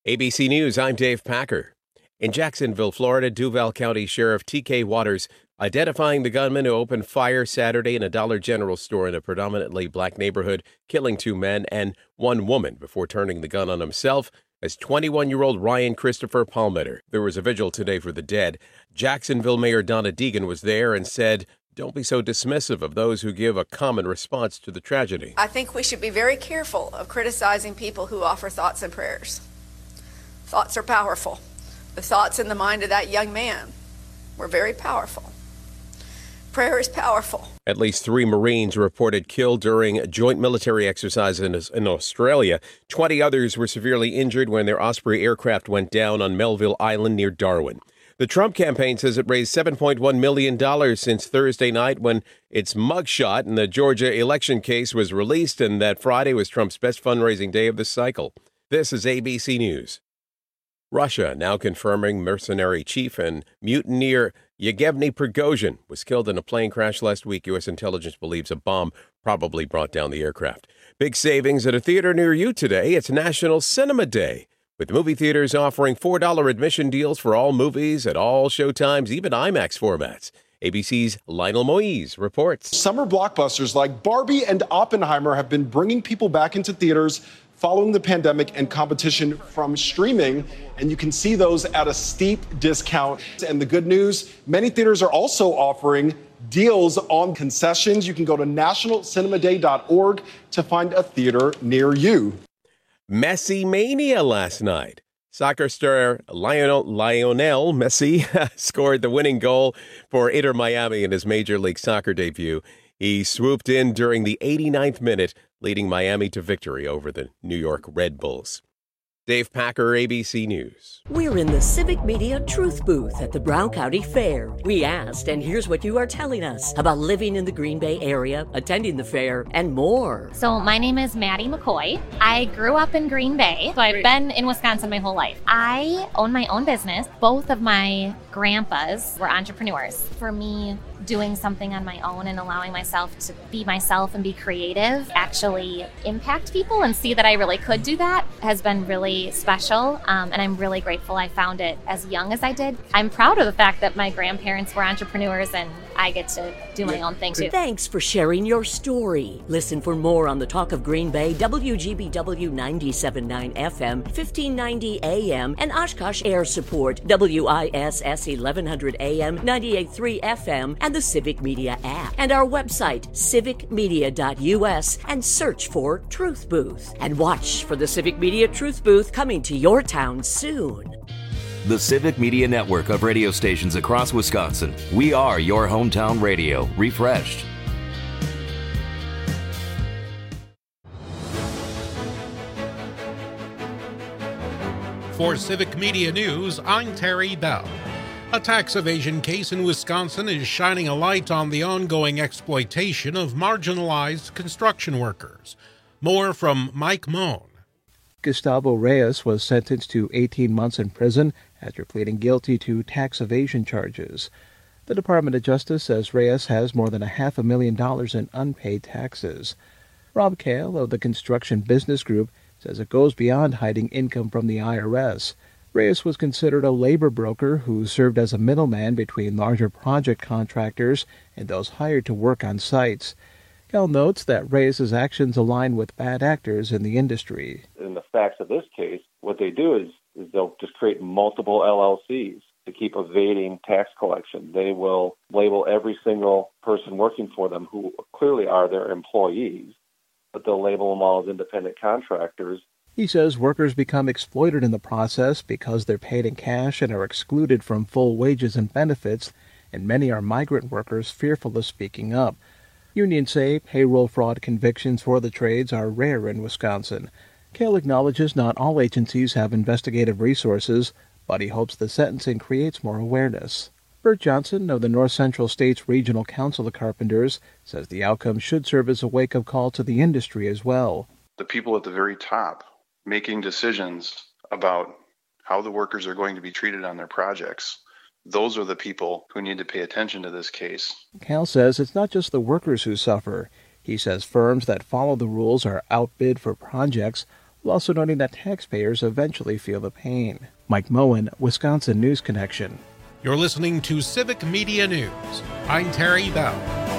ABC News, I'm Dave Packer. In Jacksonville, Florida, Duval County Sheriff T.K. Waters identifying the gunman who opened fire Saturday in a Dollar General store in a predominantly black neighborhood, killing 2 men and 1 woman before turning the gun on himself as 21-year-old Ryan Christopher Palmeter. There was a vigil today for the dead. Jacksonville Mayor Donna Deegan was there and said, "Don't be so dismissive of those who give a common response to the tragedy." I think we should be very careful of criticizing people who offer thoughts and prayers. Thoughts are powerful. The thoughts in the mind of that young man were very powerful. Prayer is powerful. At least 3 Marines reported killed during a joint military exercise in Australia. 20 others were severely injured when their Osprey aircraft went down on Melville Island near Darwin. The Trump campaign says it raised $7.1 million since Thursday night when its mugshot in the Georgia election case was released, and that Friday was Trump's best fundraising day of the cycle. This is ABC News. Russia now confirming mercenary chief and mutineer Yevgeny Prigozhin was killed in a plane crash last week. U.S. intelligence believes a bomb probably brought down the aircraft. Big savings at a theater near you today. It's National Cinema Day, with movie theaters offering $4 admission deals for all movies at all showtimes, even IMAX formats. ABC's Lionel Moise reports. Summer blockbusters like Barbie and Oppenheimer have been bringing people back into theaters following the pandemic and competition from streaming, and you can see those at a steep discount. And the good news, many theaters are also offering deals on concessions. You can go to nationalcinemaday.org to find a theater near you. Messi mania last night. Soccer star Lionel Messi scored the winning goal for Inter Miami in his Major League Soccer debut. He swooped in during the 89th minute, leading Miami to victory over the New York Red Bulls. Dave Packer, ABC News. We're in the Civic Media Truth Booth at the Brown County Fair. We asked, and here's what you are telling us about living in the Green Bay area, attending the fair, and more. So my name is Maddie McCoy. I grew up in Green Bay, so I've been in Wisconsin my whole life. I own my own business. Both of my grandpas were entrepreneurs. For me, doing something on my own and allowing myself to be myself and be creative, actually impact people and see that I really could do that has been really special. And I'm really grateful I found it as young as I did. I'm proud of the fact that my grandparents were entrepreneurs and I get to do my own thing too. Thanks for sharing your story. Listen for more on the Talk of Green Bay, WGBW 97.9 FM, 1590 AM, and Oshkosh Air Support, WISS 1100 AM, 98.3 FM, and the Civic Media app. And our website, civicmedia.us, and search for Truth Booth. And watch for the Civic Media Truth Booth coming to your town soon. The Civic Media Network of radio stations across Wisconsin. We are your hometown radio, refreshed. For Civic Media News, I'm Terry Bell. A tax evasion case in Wisconsin is shining a light on the ongoing exploitation of marginalized construction workers. More from Mike Moan. Gustavo Reyes was sentenced to 18 months in prison after pleading guilty to tax evasion charges. The Department of Justice says Reyes has more than $500,000 in unpaid taxes. Rob Kale of the Construction Business Group says it goes beyond hiding income from the IRS. Reyes was considered a labor broker who served as a middleman between larger project contractors and those hired to work on sites. Cal notes that Reyes' actions align with bad actors in the industry. In the facts of this case, what they do is they'll just create multiple LLCs to keep evading tax collection. They will label every single person working for them who clearly are their employees, but they'll label them all as independent contractors. He says workers become exploited in the process because they're paid in cash and are excluded from full wages and benefits, and many are migrant workers fearful of speaking up. Unions say payroll fraud convictions for the trades are rare in Wisconsin. Kale acknowledges not all agencies have investigative resources, but he hopes the sentencing creates more awareness. Bert Johnson of the North Central States Regional Council of Carpenters says the outcome should serve as a wake-up call to the industry as well. The people at the very top making decisions about how the workers are going to be treated on their projects, those are the people who need to pay attention to this case. Cal says it's not just the workers who suffer. He says firms that follow the rules are outbid for projects, while also noting that taxpayers eventually feel the pain. Mike Moen, Wisconsin News Connection. You're listening to Civic Media News. I'm Terry Bell.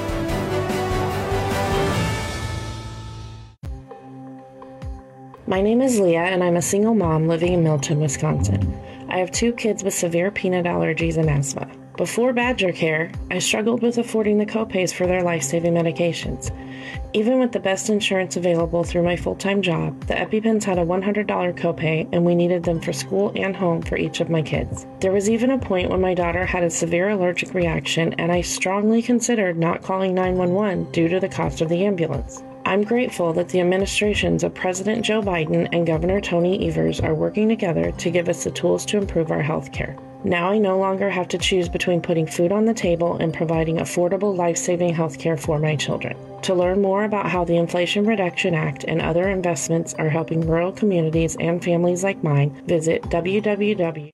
My name is Leah, and I'm a single mom living in Milton, Wisconsin. I have 2 kids with severe peanut allergies and asthma. Before Badger Care, I struggled with affording the copays for their life-saving medications. Even with the best insurance available through my full-time job, the EpiPens had a $100 copay, and we needed them for school and home for each of my kids. There was even a point when my daughter had a severe allergic reaction, and I strongly considered not calling 911 due to the cost of the ambulance. I'm grateful that the administrations of President Joe Biden and Governor Tony Evers are working together to give us the tools to improve our health care. Now I no longer have to choose between putting food on the table and providing affordable, life-saving health care for my children. To learn more about how the Inflation Reduction Act and other investments are helping rural communities and families like mine, visit www.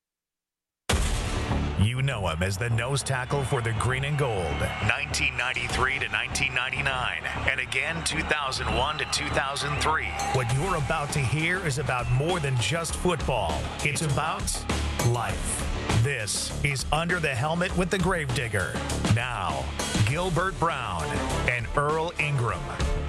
You know him as the nose tackle for the Green and Gold, 1993 to 1999, and again 2001 to 2003. What you're about to hear is about more than just football. It's about life. This is Under the Helmet with the Gravedigger. Now, Gilbert Brown and Earl Ingram.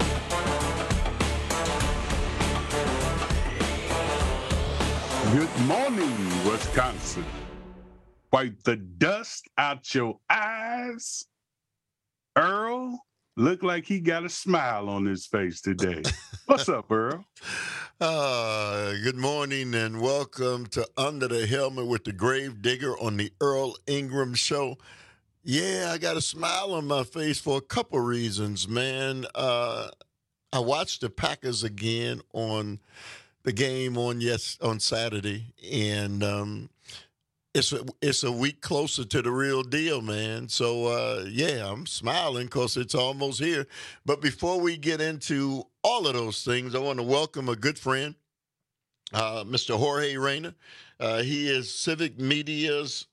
Good morning, Wisconsin. Wipe the dust out your eyes. Earl looked like he got a smile on his face today. What's up, Earl? Good morning and welcome to Under the Helmet with the Gravedigger on the Earl Ingram Show. Yeah, I got a smile on my face for a couple reasons, man. I watched the Packers again on the game on Saturday, and it's a week closer to the real deal, man. So, yeah, I'm smiling because it's almost here. But before we get into all of those things, I want to welcome a good friend, Mr. Jorge Reyna. He is Civic Media's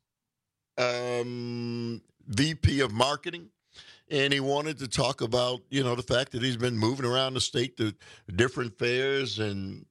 VP of Marketing. And he wanted to talk about, the fact that he's been moving around the state to different fairs. And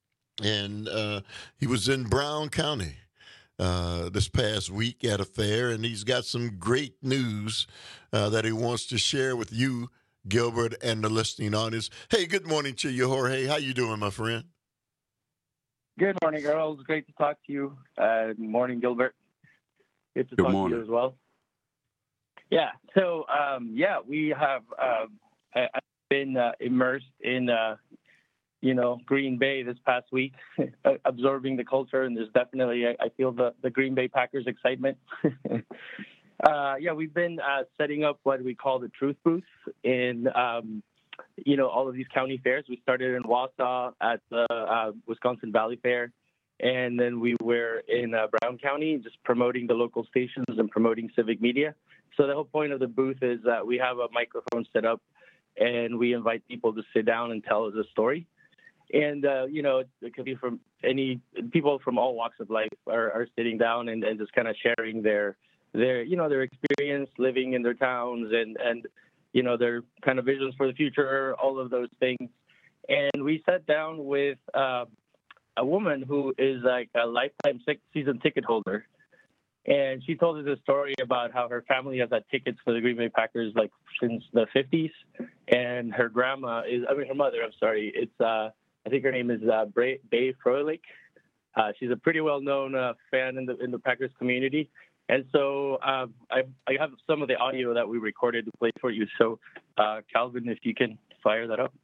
he was in Brown County this past week at a fair, and he's got some great news that he wants to share with you, Gilbert, and the listening audience. Hey, good morning to you, Jorge. How you doing, my friend? Good morning, Earl. It's great to talk to you. Good morning, Gilbert. Good to talk to you as well. Yeah, so, we have I've been immersed in Green Bay this past week, absorbing the culture, and there's definitely, I feel the Green Bay Packers excitement. We've been setting up what we call the Truth Booth in, all of these county fairs. We started in Wausau at the Wisconsin Valley Fair, and then we were in Brown County, just promoting the local stations and promoting Civic Media. So the whole point of the booth is that we have a microphone set up, and we invite people to sit down and tell us a story. And, it could be from any people from all walks of life are sitting down and just kind of sharing their experience living in their towns and their kind of visions for the future, all of those things. And we sat down with a woman who is like a lifetime season ticket holder. And she told us a story about how her family has had tickets for the Green Bay Packers like since the 50s. And her mother, it's I think her name is Bae Froelich. She's a pretty well-known fan in the Packers community. And so I have some of the audio that we recorded to play for you. So, Calvin, if you can fire that up.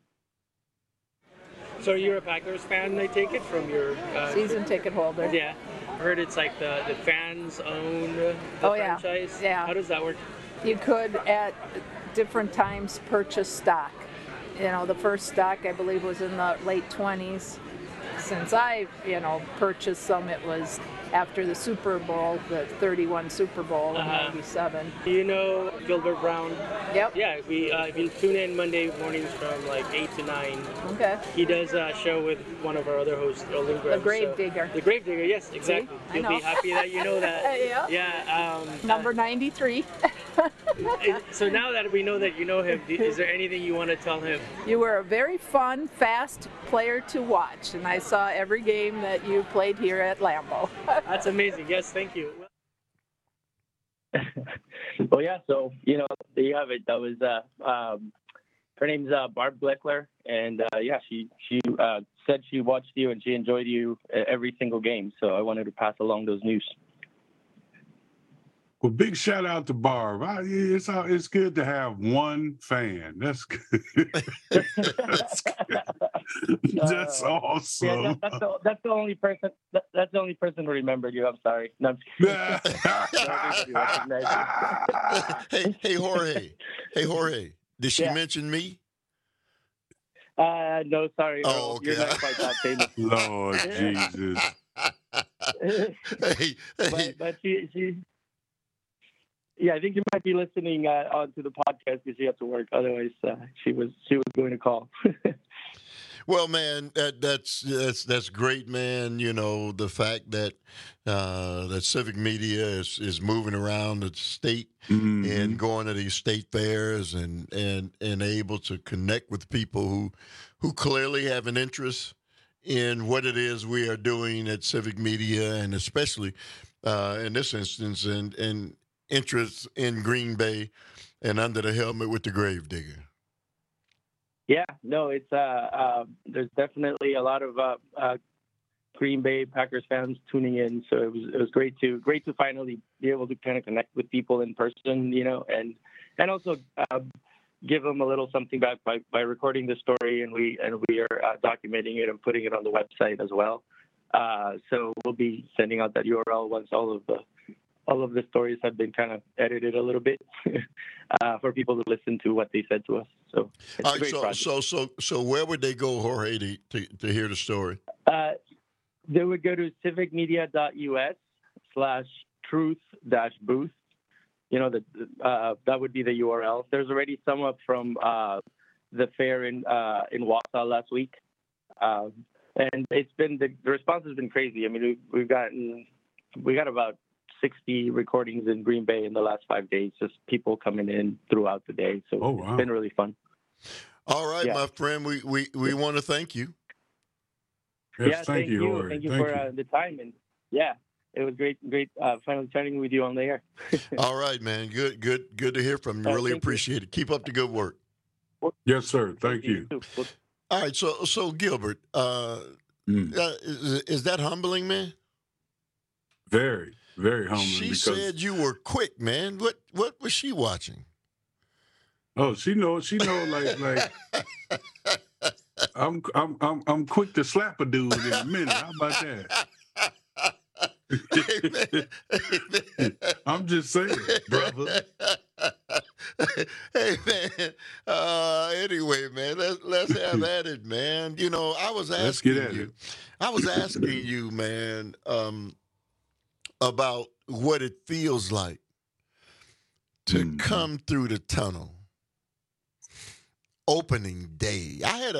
So you're a Packers fan, I take it, from your... season ticket holder. Yeah. I heard it's like the fans own the franchise. Yeah. How does that work? You could, at different times, purchase stock. The first stock, I believe, was in the late 20s. Since I, purchased some, it was after the Super Bowl, the 31 Super Bowl in 97. You know Gilbert Brown? Yep. Yeah, if you tune in Monday mornings from like 8 to 9. Okay. He does a show with one of our other hosts, Earl Ingram. The Gravedigger. The Gravedigger, yes, exactly. See? You'll be happy that you know that. Yeah. Yeah. Number 93. So now that we know that you know him, is there anything you want to tell him? You were a very fun, fast player to watch, and I saw every game that you played here at Lambeau. That's amazing. Yes, thank you. Well, yeah, so, there you have it. That was, her name's Barb Bleckler, and she said she watched you and she enjoyed you every single game, so I wanted to pass along those news. Well, big shout out to Barb. It's good to have one fan. That's good. That's awesome. Yeah, that's the only person. That's the only person who remembered you. I'm sorry. No, I'm kidding. Hey, Jorge. Hey, Jorge. Did she mention me? No, sorry. Oh, okay. You're not quite that famous. Lord Jesus. But she. Yeah, I think you might be listening onto the podcast because she had to work. Otherwise, she was going to call. Well, man, that's great, man. The fact that that Civic Media is moving around the state and going to these state fairs and able to connect with people who clearly have an interest in what it is we are doing at Civic Media, and especially in this instance, and interest in Green Bay and Under the Helmet with the Gravedigger. Yeah, no, it's there's definitely a lot of Green Bay Packers fans tuning in, so it was great to finally be able to kind of connect with people in person, and also give them a little something back by recording the story, and we are documenting it and putting it on the website as well. So we'll be sending out that URL once all of the stories have been kind of edited a little bit for people to listen to what they said to us. So it's a great project. So where would they go, Jorge, to hear the story? They would go to civicmedia.us/truth-booth. That would be the URL. There's already some up from the fair in Wausau last week. And it's been the response has been crazy. I mean, we got about 60 recordings in Green Bay in the last 5 days, just people coming in throughout the day. So It's been really fun. All right, my friend, we want to thank you. Yes, thank you. Thank you for the time. And it was great finally chatting with you on the air. All right, man. Good to hear from you. Really appreciate it. Keep up the good work. Yes, sir. Thank you. All right, so Gilbert, is that humbling, man? Very, very humbling. She said you were quick, man. What was she watching? Oh, she knows. Like I'm quick to slap a dude in a minute. How about that? Amen. I'm just saying, brother. Hey, man. Anyway, man, let's have at it, man. I was asking you, man, about what it feels like to come through the tunnel. Opening day. I had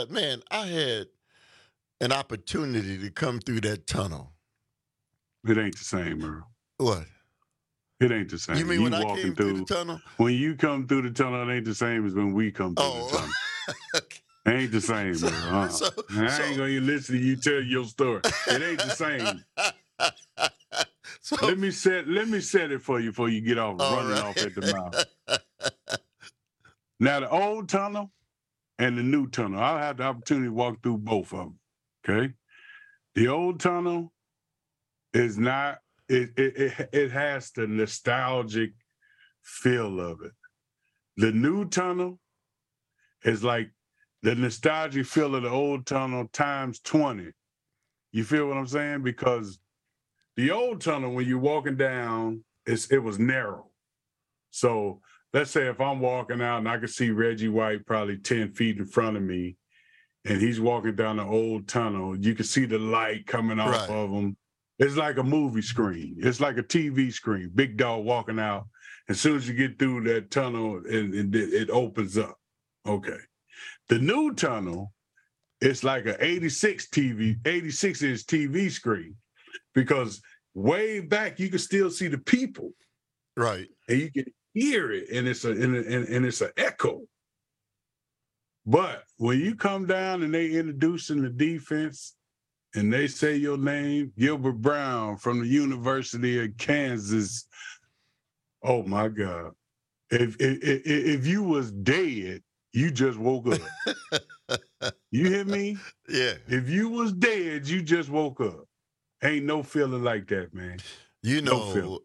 an opportunity to come through that tunnel. It ain't the same, Earl. What? It ain't the same. You mean when I came through the tunnel? When you come through the tunnel, it ain't the same as when we come through the tunnel. It ain't the same, Earl. I ain't gonna listen to you tell your story. It ain't the same. Let me set it for you before you get off running off at the mouth. Now the old tunnel and the new tunnel, I'll have the opportunity to walk through both of them. Okay, the old tunnel is not. It has the nostalgic feel of it. The new tunnel is like the nostalgic feel of the old tunnel times 20. You feel what I'm saying? Because the old tunnel, when you're walking down, it was narrow. So let's say if I'm walking out and I can see Reggie White probably 10 feet in front of me, and he's walking down the old tunnel, you can see the light coming off of him. It's like a movie screen. It's like a TV screen. Big dog walking out. As soon as you get through that tunnel, it opens up. Okay. The new tunnel, it's like an 86-inch TV screen, because way back you can still see the people. Right. And hear it, and it's an echo. But when you come down and they introducing the defense and they say your name, Gilbert Brown from the University of Kansas, oh my God. If you was dead, you just woke up. You hear me? Yeah. If you was dead, you just woke up. Ain't no feeling like that, man. You know,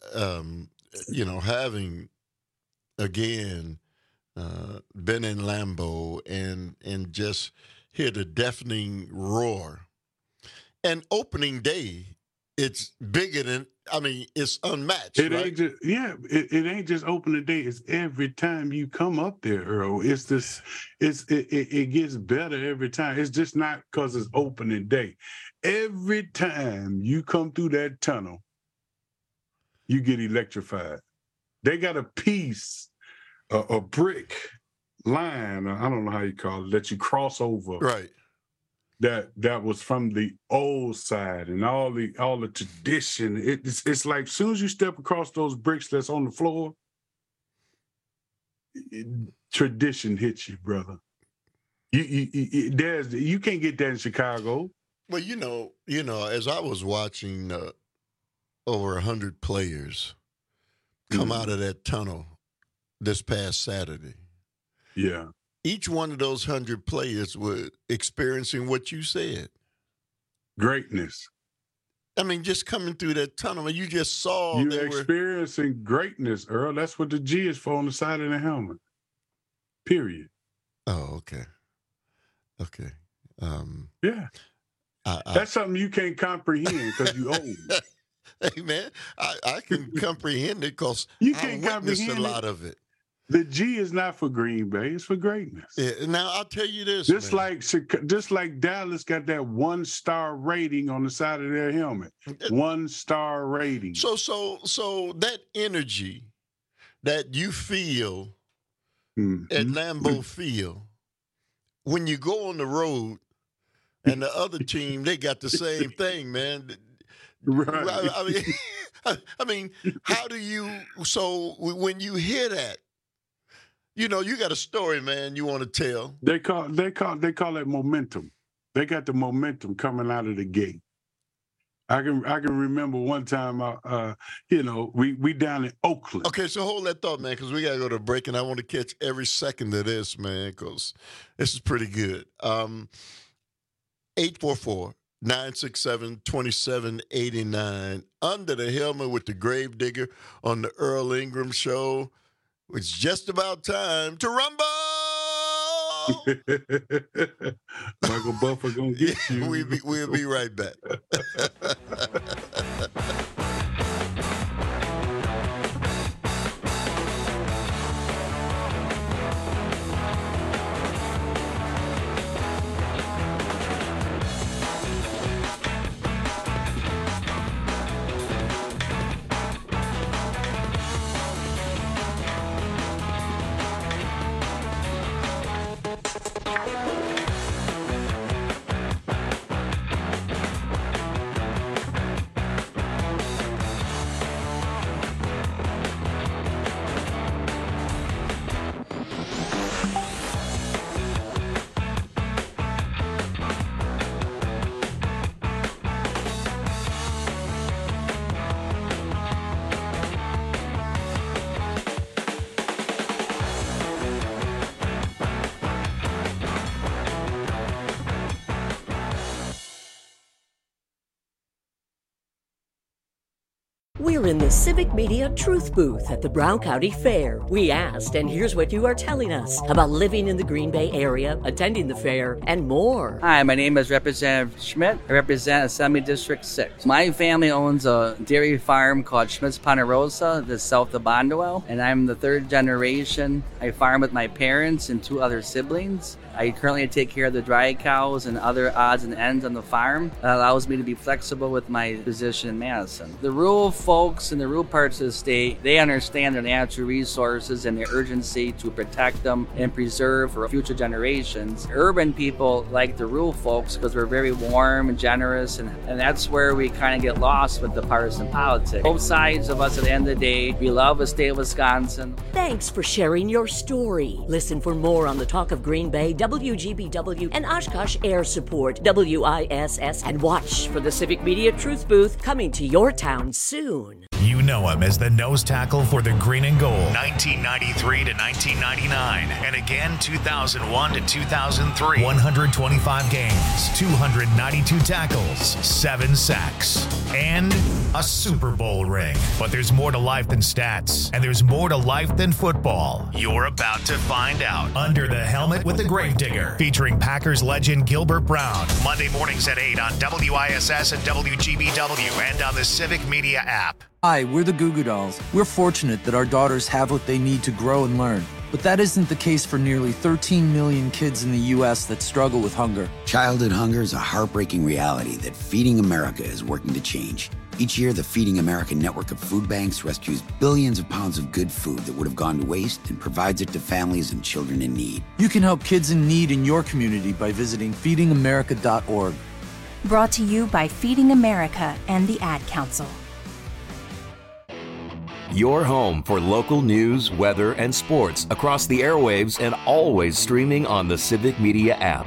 having, again, been in Lambeau and just hear the deafening roar. And opening day, it's bigger than, it's unmatched. It right? ain't just, it ain't just opening day. It's every time you come up there, Earl. It's this, it gets better every time. It's just not because it's opening day. Every time you come through that tunnel, you get electrified. They got a piece, a brick line, I don't know how you call it, that you cross over. Right. That was from the old side and all the tradition. It's like as soon as you step across those bricks that's on the floor, tradition hits you, brother. You can't get that in Chicago. Well, you know, as I was watching over 100 players come out of that tunnel this past Saturday. Yeah. Each one of those 100 players were experiencing what you said. Greatness. Just coming through that tunnel, and you just saw you're experiencing greatness, Earl. That's what the G is for on the side of the helmet. Period. Oh, okay. Okay. Yeah. That's something you can't comprehend because you old. Hey, man, I can comprehend it because you can't comprehend a lot of it. The G is not for Green Bay; it's for greatness. Yeah, now I'll tell you this: just like Dallas got that 1-star rating on the side of their helmet, 1-star rating. So that energy that you feel at Lambeau Field when you go on the road, and the other team they got the same thing, man. Right. I mean, how do you? So when you hear that. You know, you got a story, man, you want to tell. They call it momentum. They got the momentum coming out of the gate. I can remember one time, we down in Oakland. Okay, so hold that thought, man, because we got to go to break, and I want to catch every second of this, man, because this is pretty good. 844-967-2789. Under the Helmet with the Gravedigger on the Earl Ingram Show. It's just about time to rumble. Michael Buffer gonna get you. We'll be right back. We're in the Civic Media Truth Booth at the Brown County Fair. We asked, and here's what you are telling us about living in the Green Bay area, attending the fair, and more. Hi, my name is Representative Schmidt. I represent Assembly District 6. My family owns a dairy farm called Schmidt's Ponderosa, that's south of Bondwell, and I'm the third generation. I farm with my parents and 2 other siblings. I currently take care of the dry cows and other odds and ends on the farm. That allows me to be flexible with my position in Madison. The rural folks in the rural parts of the state, they understand their natural resources and the urgency to protect them and preserve for future generations. Urban people like the rural folks because we're very warm and generous, and that's where we kind of get lost with the partisan politics. Both sides of us at the end of the day, we love the state of Wisconsin. Thanks for sharing your story. Listen for more on the Talk of Green Bay, WGBW, and Oshkosh Air Support, WISS, and watch for the Civic Media Truth Booth coming to your town soon. You know him as the nose tackle for the Green and Gold, 1993 to 1999, and again 2001 to 2003. 125 games, 292 tackles, 7 sacks, and a Super Bowl ring. But there's more to life than stats, and there's more to life than football. You're about to find out. Under the Helmet with the Gravedigger, featuring Packers legend Gilbert Brown. Monday mornings at 8 on WISS and WGBW and on the Civic Media app. Hi, we're the Goo Goo Dolls. We're fortunate that our daughters have what they need to grow and learn. But that isn't the case for nearly 13 million kids in the U.S. that struggle with hunger. Childhood hunger is a heartbreaking reality that Feeding America is working to change. Each year, the Feeding America network of food banks rescues billions of pounds of good food that would have gone to waste and provides it to families and children in need. You can help kids in need in your community by visiting feedingamerica.org. Brought to you by Feeding America and the Ad Council. Your home for local news, weather, and sports across the airwaves and always streaming on the Civic Media app.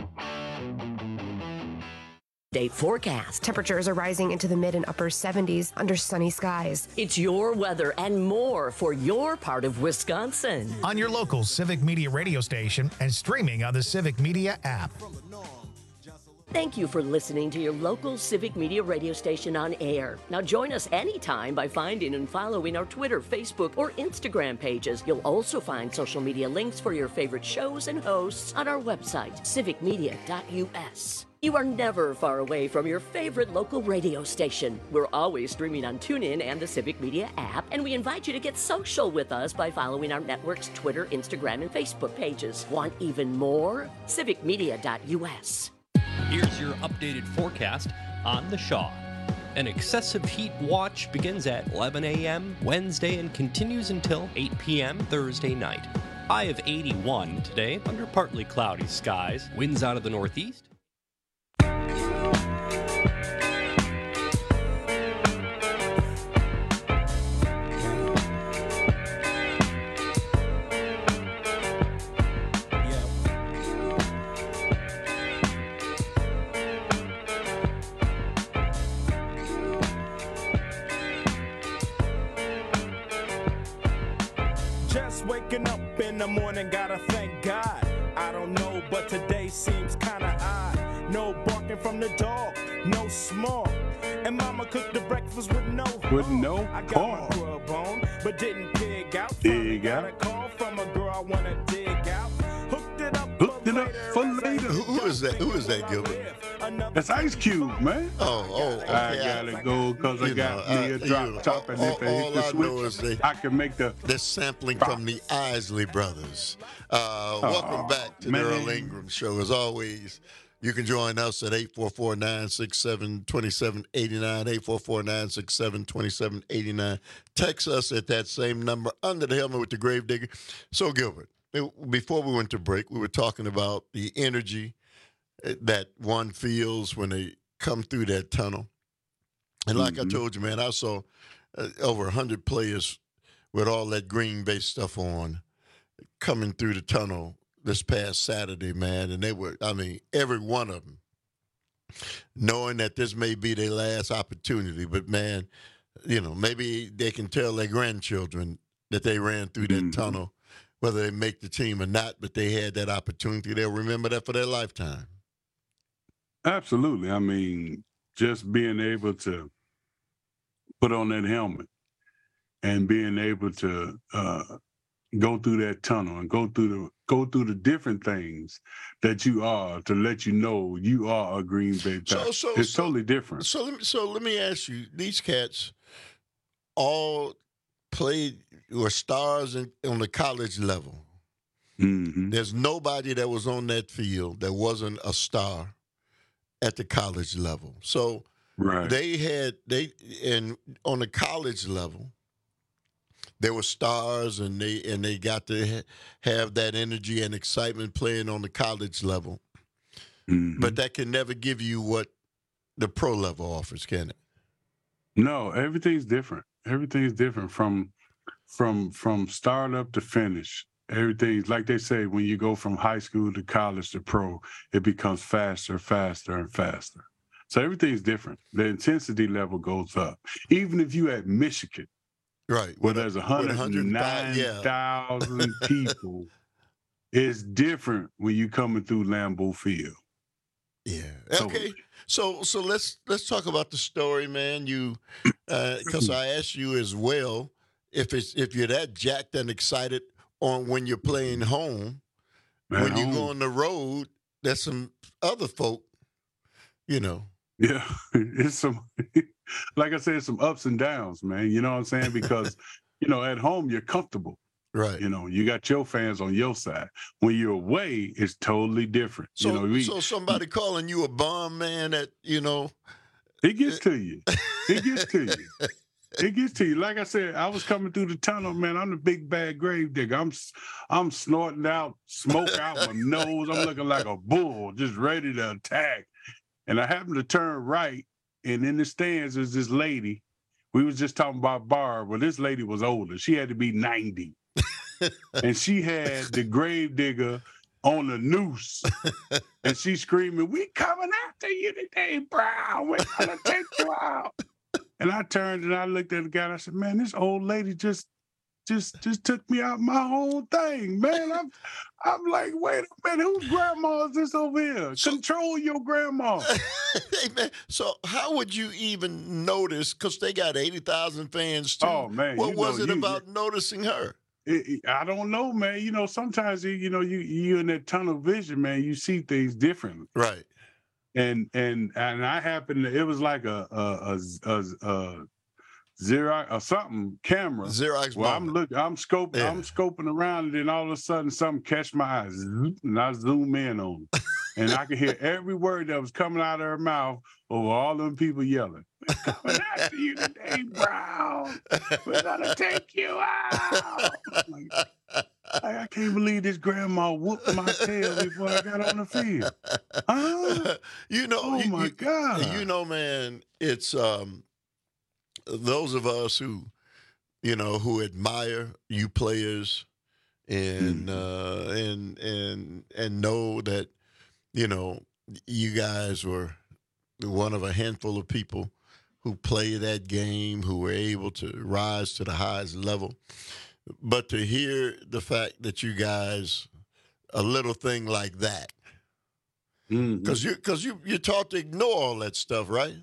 Day forecast. Temperatures are rising into the mid and upper 70s under sunny skies. It's your weather and more for your part of Wisconsin. On your local Civic Media radio station and streaming on the Civic Media app. Thank you for listening to your local Civic Media radio station on air. Now join us anytime by finding and following our Twitter, Facebook, or Instagram pages. You'll also find social media links for your favorite shows and hosts on our website, civicmedia.us. You are never far away from your favorite local radio station. We're always streaming on TuneIn and the Civic Media app, and we invite you to get social with us by following our network's Twitter, Instagram, and Facebook pages. Want even more? civicmedia.us. Here's your updated forecast on the Shaw. An excessive heat watch begins at 11 a.m. Wednesday and continues until 8 p.m. Thursday night. High of 81 today under partly cloudy skies. Winds out of the northeast. Waking up in the morning, gotta thank God. I don't know, but today seems kinda odd. No barking from the dog, no small. And mama cooked the breakfast with no I got my grub on, but didn't pig out. Got a call from a girl I wanna dig out. Hooked it up for later. Who is that, Gilbert? That's Ice Cube, man. Okay. I gotta go because I got me a drop top, and if I hit the switch, I can make the sampling from the Isley Brothers. Welcome back to the Earl Ingram Show. As always, you can join us at 844-967-2789, 844-967-2789. Text us at that same number, Under the Helmet with the Gravedigger. So, Gilbert, before we went to break, we were talking about the energy that one feels when they come through that tunnel. And like I told you, man, I saw over 100 players with all that Green Bay stuff on coming through the tunnel this past Saturday, man. And they were, every one of them, knowing that this may be their last opportunity. But, man, maybe they can tell their grandchildren that they ran through that tunnel, whether they make the team or not, but they had that opportunity. They'll remember that for their lifetime. Absolutely. Just being able to put on that helmet and being able to go through that tunnel and go through the different things that you are, to let you know you are a Green Bay Packer. It's totally different. So let me ask you: these cats all played or stars on the college level. Mm-hmm. There's nobody that was on that field that wasn't a star at the college level. So Right. And on the college level, there were stars, and they got to have that energy and excitement playing on the college level. Mm-hmm. But that can never give you what the pro level offers, can it? No, everything's different. Everything's different from startup to finish. Everything's like they say, when you go from high school to college to pro, it becomes faster, faster, and faster. So everything's different. The intensity level goes up. Even if you at Michigan, right, where there's 109,000 people, it's different when you coming through Lambeau Field. Yeah. Okay. So let's talk about the story, man. You, because I asked you as well if you're that jacked and excited on when you're playing home, when you go on the road, there's some other folk, Yeah, it's some, like I said, some ups and downs, man. You know what I'm saying? Because, at home, you're comfortable. Right. You got your fans on your side. When you're away, it's totally different. So somebody calling you a bum, man, it gets to you. It gets to you. It gets to you. Like I said, I was coming through the tunnel, man. I'm the big bad grave digger. I'm snorting out smoke out my nose. I'm looking like a bull, just ready to attack. And I happened to turn right, and in the stands is this lady. We was just talking about Barb. Well, this lady was older. She had to be 90. And she had the grave digger on the noose. And she's screaming, "We coming after you today, Brown. We're going to take you out." And I turned and I looked at the guy and I said, "Man, this old lady just took me out my whole thing, man." I'm like, wait a minute, whose grandma is this over here? Control your grandma. Hey, man, so how would you even notice, because they got 80,000 fans too. Oh, man. What was it about noticing her? I don't know, man. Sometimes, you in that tunnel vision, man, you see things differently. Right. And I happened to, it was like a Xerox or something camera. Xerox. Well, I'm scoping around, and then all of a sudden something catch my eyes, and I zoom in on it. And I could hear every word that was coming out of her mouth over all them people yelling, "We're coming after you today, Brown. We're gonna take you out." I can't believe this grandma whooped my tail before I got on the field. Huh? Oh my God. Man, it's those of us who admire you players and know that you guys were one of a handful of people who play that game, who were able to rise to the highest level. But to hear the fact that you guys, a little thing like that, because you're taught to ignore all that stuff, right?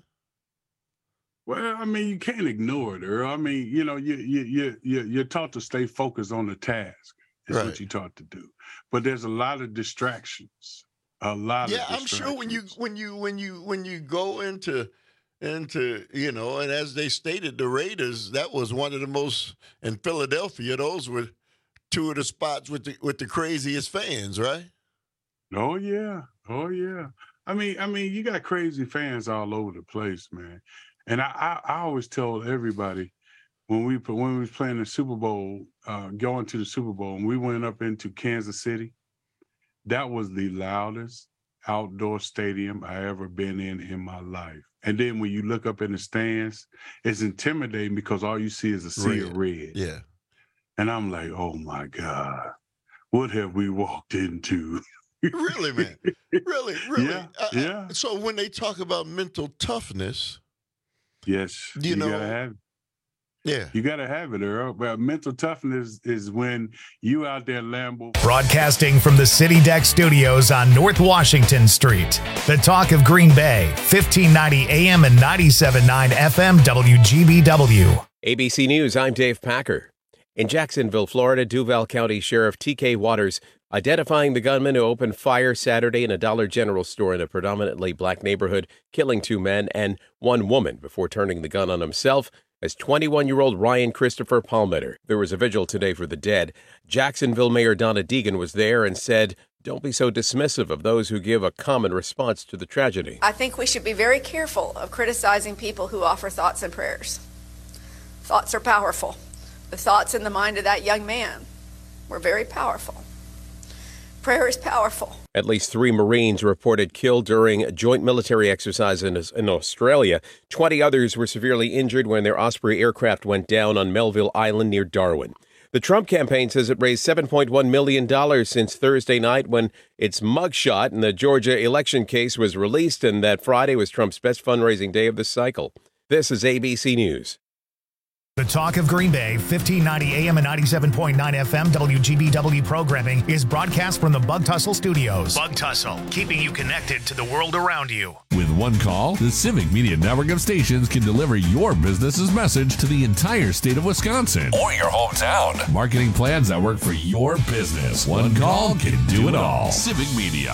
Well, I mean, you can't ignore it, Earl. I mean, you're taught to stay focused on the task. Is what you're taught to do. But there's a lot of distractions. I'm sure when you go into and as they stated, the Raiders, that was one of the most, in Philadelphia, those were two of the spots with the craziest fans, right? Oh yeah. I mean, you got crazy fans all over the place, man. And I always tell everybody when we was playing the Super Bowl, going to the Super Bowl, and we went up into Kansas City, that was the loudest outdoor stadium I ever been in my life. And then when you look up in the stands, it's intimidating because all you see is a sea of red. Yeah. And I'm like, oh my God, what have we walked into? Really, man? Really? Yeah. So when they talk about mental toughness, yes, you gotta have it. Yeah. You got to have it, Earl. But mental toughness is when you out there, Lambeau. Broadcasting from the City Deck Studios on North Washington Street. The talk of Green Bay, 1590 AM and 97.9 FM WGBW. ABC News, I'm Dave Packer. In Jacksonville, Florida, Duval County Sheriff T.K. Waters identifying the gunman who opened fire Saturday in a Dollar General store in a predominantly black neighborhood, killing 2 men and 1 woman before turning the gun on himself as 21-year-old Ryan Christopher Palmeter. There was a vigil today for the dead. Jacksonville Mayor Donna Deegan was there and said Don't be so dismissive of those who give a common response to the tragedy. I think we should be very careful of criticizing people who offer thoughts and prayers. Thoughts are powerful. The thoughts in the mind of that young man were very powerful. Prayer is powerful. At least 3 Marines reported killed during a joint military exercise in Australia. 20 others were severely injured when their Osprey aircraft went down on Melville Island near Darwin. The Trump campaign says it raised $7.1 million since Thursday night when its mugshot in the Georgia election case was released, and that Friday was Trump's best fundraising day of the cycle. This is ABC News. The Talk of Green Bay, 1590 AM and 97.9 FM WGBW programming is broadcast from the Bug Tussle Studios. Bug Tussle, keeping you connected to the world around you. With one call, the Civic Media network of stations can deliver your business's message to the entire state of Wisconsin. Or your hometown. Marketing plans that work for your business. One call can do it all. Civic Media,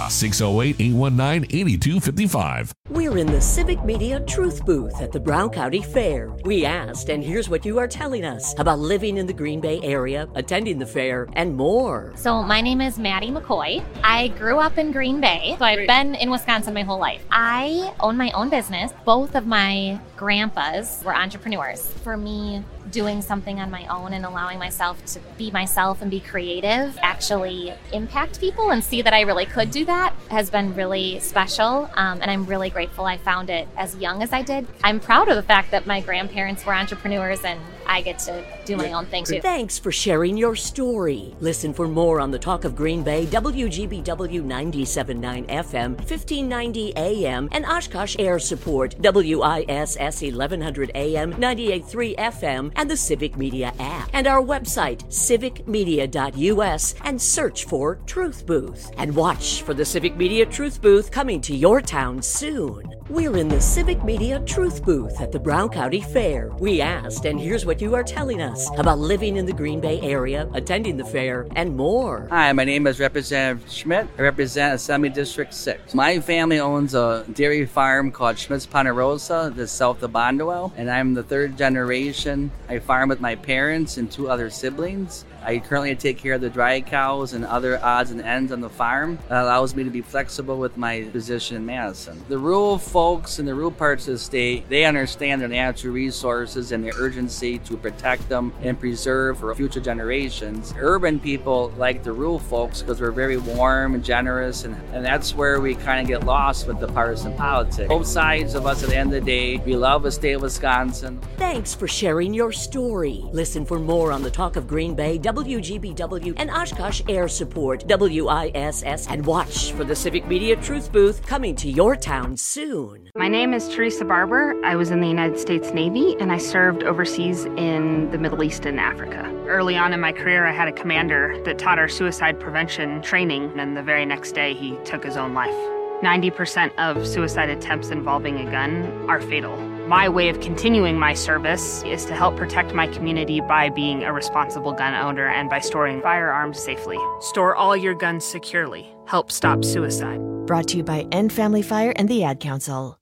608-819-8255. We're in the Civic Media Truth Booth at the Brown County Fair. We asked, and here's what you are telling us about living in the Green Bay area, attending the fair, and more. So my name is Maddie McCoy. I grew up in Green Bay, so I've been in Wisconsin my whole life. I own my own business. Both of my grandpas were entrepreneurs. For me, doing something on my own and allowing myself to be myself and be creative, actually impact people and see that I really could do that has been really special. And I'm really grateful I found it as young as I did. I'm proud of the fact that my grandparents were entrepreneurs and I get to do my own thing too. Thanks for sharing your story. Listen for more on the Talk of Green Bay, WGBW 97.9 FM, 1590 AM, and Oshkosh Air Support, WISS 1100 AM, 98.3 FM, and the Civic Media app. And our website, civicmedia.us, and search for Truth Booth. And watch for the Civic Media Truth Booth coming to your town soon. We're in the Civic Media Truth Booth at the Brown County Fair. We asked, and here's what you are telling us about living in the Green Bay area, attending the fair, and more. Hi, my name is Representative Schmidt. I represent Assembly District 6. My family owns a dairy farm called Schmidt's Ponderosa that's south of Bonduel, and I'm the 3rd generation. I farm with my parents and 2 other siblings. I currently take care of the dry cows and other odds and ends on the farm. That allows me to be flexible with my position in Madison. The rural folks in the rural parts of the state, they understand their natural resources and the urgency to protect them and preserve for future generations. Urban people like the rural folks because we're very warm and generous, and that's where we kind of get lost with the partisan politics. Both sides of us at the end of the day, we love the state of Wisconsin. Thanks for sharing your story. Listen for more on the Talk of Green Bay, WGBW, and Oshkosh Air Support, WISS, and watch for the Civic Media Truth Booth coming to your town soon. My name is Teresa Barber. I was in the United States Navy, and I served overseas in the Middle East and Africa. Early on in my career, I had a commander that taught our suicide prevention training, and the very next day, he took his own life. 90% of suicide attempts involving a gun are fatal. My way of continuing my service is to help protect my community by being a responsible gun owner and by storing firearms safely. Store all your guns securely. Help stop suicide. Brought to you by End Family Fire and the Ad Council.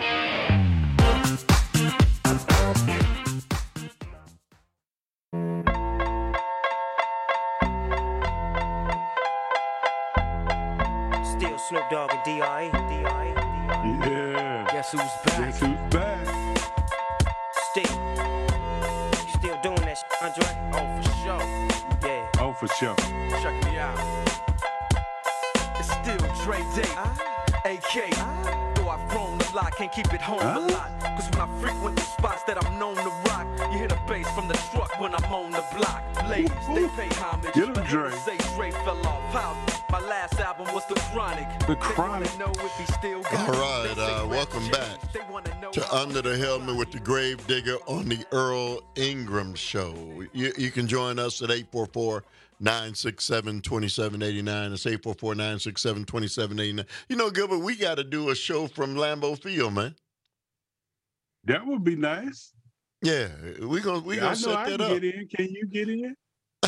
Still Snoop Dogg and D.I. Yeah. Guess who's back? Guess who's back? Still. You still doing that shit, Andre? Oh, for sure. Yeah. Oh, for sure. Check me out. It's still Dre Day. AK. Though I've grown a lot, can't keep it home a lot. Cause when I frequent the spots that I'm known to rock, you hear the bass from the truck when I'm on the block. Ladies, they pay homage. Get him, but Dre. say Dre fell off. How? My last album was The Chronic. The Chronic. They wanna know if he still got All right, welcome back to Under the Helmet with the Grave Digger on the Earl Ingram Show. You can join us at 844-967-2789. It's 844-967-2789. You know, Gilbert, we got to do a show from Lambeau Field, man. That would be nice. Yeah, we gonna set that up. Get in. Can you get in?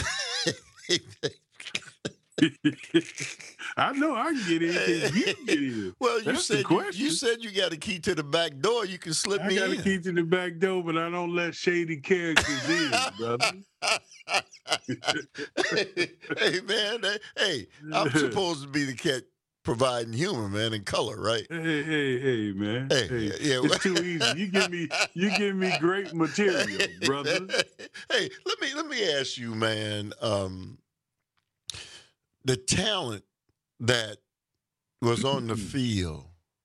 I know I can get in. Can you get in? Well, That's you said you got a key to the back door. You can slip me in. I got a key to the back door, but I don't let shady characters in, brother. Hey, man. I'm supposed to be the cat providing humor, man, and color, right? Hey, man. Hey, yeah. It's too easy. You give me great material, brother. Hey, let me ask you, man. The talent that was on the field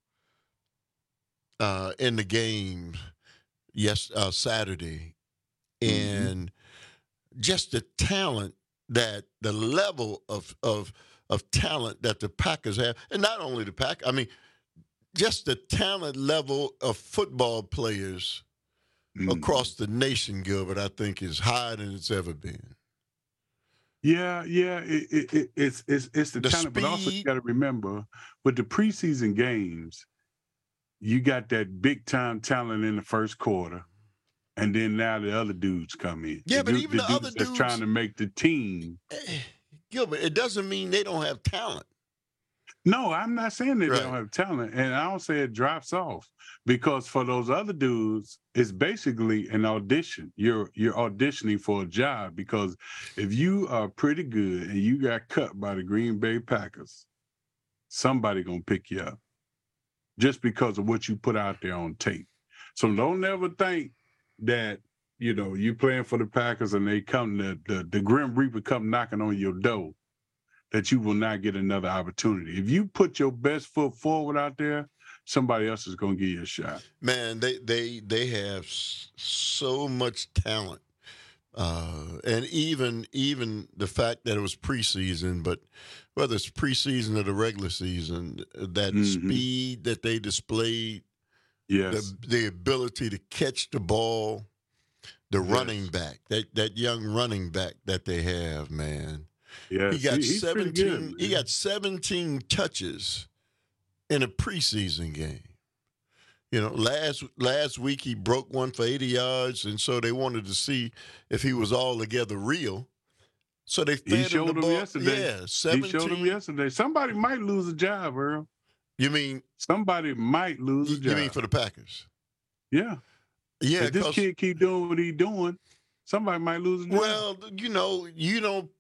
in the game Saturday, and just the talent that the level of talent that the Packers have, and not only the Packers, I mean, just the talent level of football players across the nation, Gilbert, I think is higher than it's ever been. Yeah, it's the talent, speed. but also you got to remember with the preseason games, you got that big time talent in the first quarter, and then now the other dudes come in. Yeah, but even the other that's dudes trying to make the team. Gilbert, it doesn't mean they don't have talent. No, I'm not saying that Right. they don't have talent, and I don't say it drops off, because for those other dudes, it's basically an audition. You're auditioning for a job, because if you are pretty good and you got cut by the Green Bay Packers, somebody gonna pick you up just because of what you put out there on tape. So don't ever think that you playing for the Packers and they come the Grim Reaper come knocking on your door, that you will not get another opportunity. If you put your best foot forward out there, somebody else is going to give you a shot. Man, they have so much talent, and even the fact that it was preseason, but whether it's preseason or the regular season, that speed that they displayed, yes, the ability to catch the ball, the running back, that young running back that they have, man. Yes, he got he's 17. good, he got 17 touches in a preseason game. Last week he broke one for 80 yards, and so they wanted to see if he was altogether real. So they fed he showed him the him ball. yesterday. Yeah, 17. He showed him yesterday. Somebody might lose a job, Earl. You mean somebody might lose a job? You mean for the Packers? Yeah. Yeah. If this kid keep doing what he's doing, somebody might lose a job. Well, you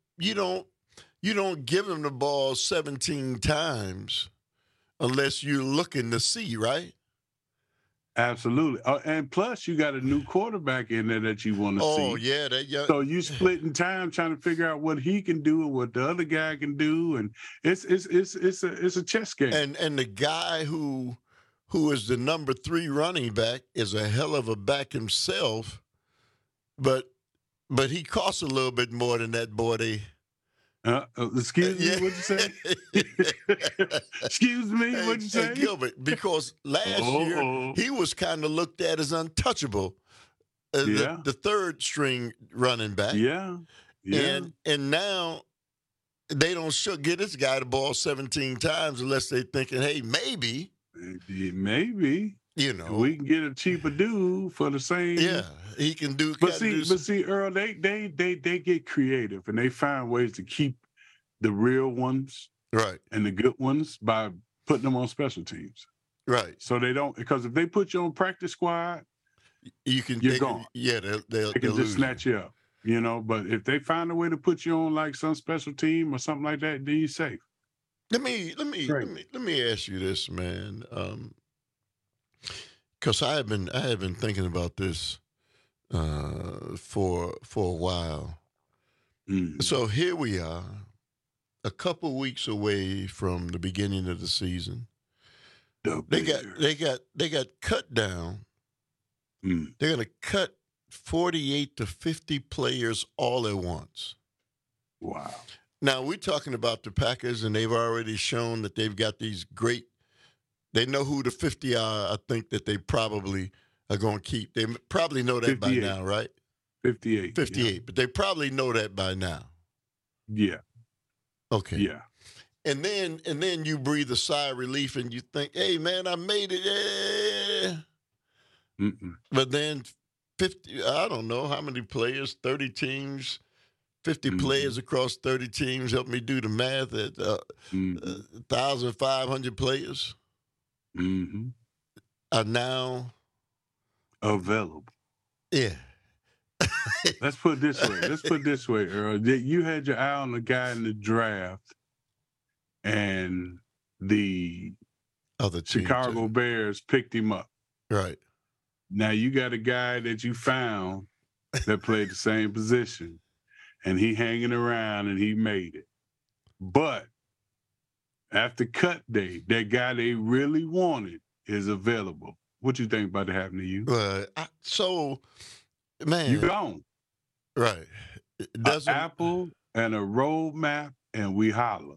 don't give him the ball 17 times unless you're looking to see, right? Absolutely. And plus, you got a new quarterback in there that you want to see. Oh, yeah. So you splitting time trying to figure out what he can do and what the other guy can do, and it's a chess game. And the guy who is the number 3 running back is a hell of a back himself, but he costs a little bit more than that boy. Excuse me, what'd you say? Excuse me, what'd you say? Hey, Gilbert, because last year he was kind of looked at as untouchable, the third string running back. Yeah. And now they don't get this guy the ball 17 times unless they're thinking, hey, maybe. We can get a cheaper dude for the same. Yeah, he can do. But see, Earl, they get creative and they find ways to keep the real ones, right, and the good ones by putting them on special teams, right. So they don't, because if they put you on practice squad, you're gone. They can just snatch you up, But if they find a way to put you on like some special team or something like that, then you're safe. Let me ask you this, man. Because I have been thinking about this for a while. So here we are, a couple weeks away from the beginning of the season. They got cut down. They're going to cut 48 to 50 players all at once. Wow. Now we're talking about the Packers, and they've already shown that they've got these great. They know who the 50 are. I think that they probably are going to keep. They probably know that 58. By now, right? 58. 58. Yeah. But they probably know that by now. Yeah. Okay. Yeah. And then you breathe a sigh of relief and you think, hey, man, I made it. Yeah. But then 50, I don't know how many players, 30 teams, 50 players across 30 teams. Help me do the math at 1,500 players. Are now available. Yeah. Let's put it this way, Earl. You had your eye on the guy in the draft, and the Chicago Bears picked him up. Right. Now you got a guy that you found that played the same position, and he hanging around, and he made it. But after cut day, that guy they really wanted is available. What you think about to happen to you? Man, you gone. Right. An apple and a roadmap, and we holler.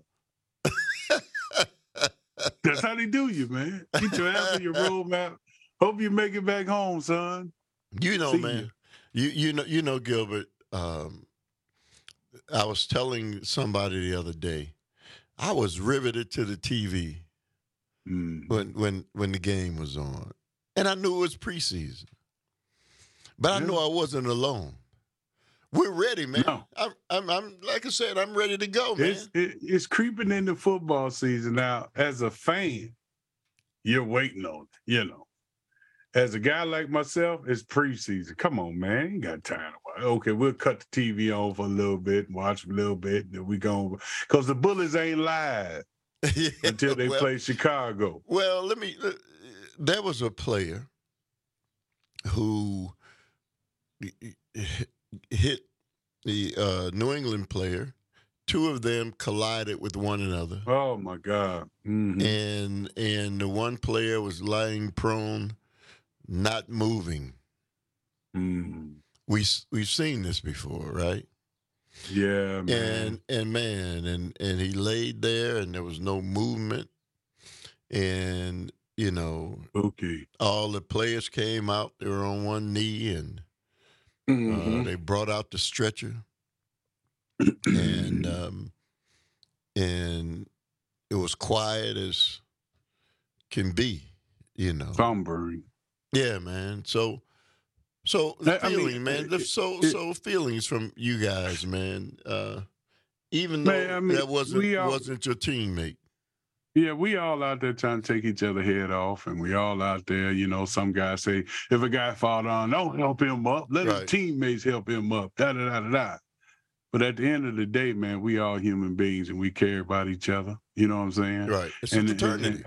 That's how they do you, man. Get your apple, your roadmap. Hope you make it back home, son. You know, man. You know, Gilbert. I was telling somebody the other day, I was riveted to the TV when the game was on, and I knew it was preseason. But I knew I wasn't alone. We're ready, man. No. I'm like I said, I'm ready to go, man. It's creeping into football season now. As a fan, you're waiting on it, you know. As a guy like myself, it's preseason. Come on, man. Ain't got time to watch. Okay, we'll cut the TV on for a little bit, watch a little bit, then we go. Because the Bullets ain't live until they play Chicago. Well, there was a player who hit the New England player. Two of them collided with one another. Oh, my God. Mm-hmm. And the one player was lying prone, not moving. We've seen this before, right? Yeah, man. And he laid there, and there was no movement. And you know, all the players came out. They were on one knee, and they brought out the stretcher, and it was quiet as can be. You know, sombering. Yeah, man. So feelings from you guys, man. Even though that wasn't your teammate. Yeah, we all out there trying to take each other head off, and we all out there, you know, some guys say, if a guy fall down, don't help him up. Let his teammates help him up, da-da-da-da-da. But at the end of the day, man, we all human beings, and we care about each other. You know what I'm saying? Right. It's a fraternity.